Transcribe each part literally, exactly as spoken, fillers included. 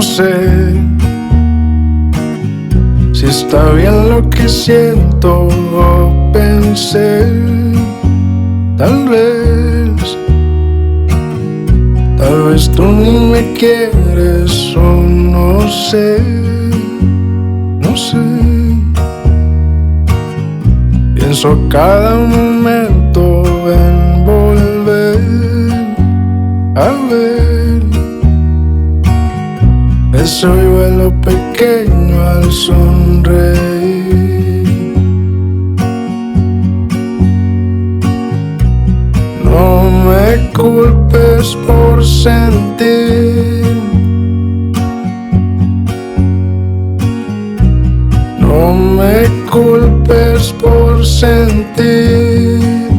sé si está bien lo que siento o pensé. Tal vez, tal vez tú ni me quieres o no sé, no sé. Pienso cada momento en volver a ver ese vuelo pequeño al sonreír. No me culpes por sentir, no me culpes por sentir,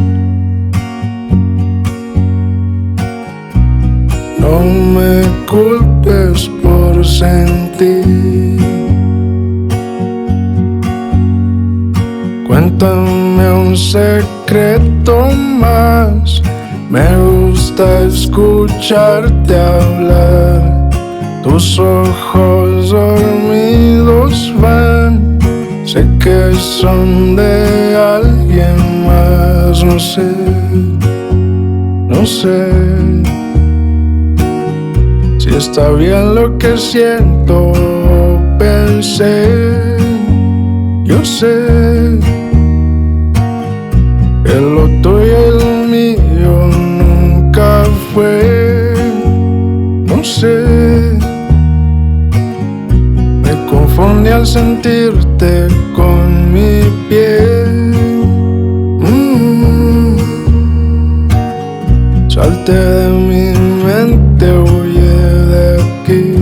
no me culpes por sentir. Cuéntame un secreto más, me gusta escucharte hablar. Tus ojos dormidos van, sé que son de alguien más. No sé, no sé si está bien lo que siento o pensé. Yo sé que lo tuyo y lo mío nunca fue. No sé, me confundí al sentirte con mi piel. mm. Salte de mi mente, huye de aquí.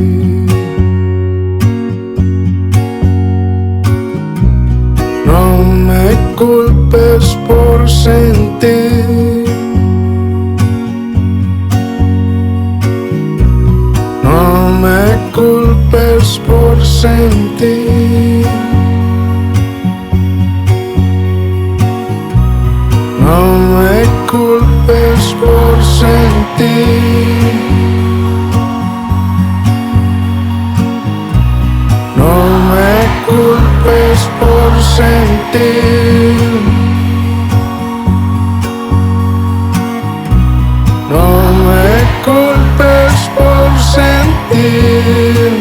No me culpes por sentir, no me culpes por sentir, no me culpes por sentir, no me culpes por sentir, no me culpes por sentir,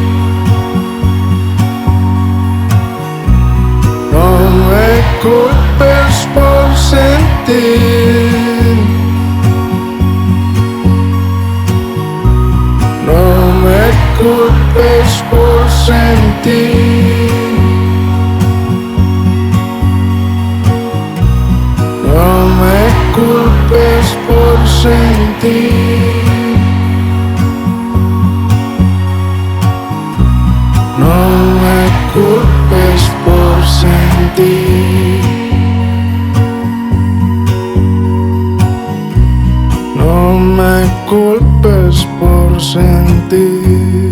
no me culpes por sentir, no me culpes por sentir, no me culpes por sentir, no me culpes por sentir, no me culpes por sentir.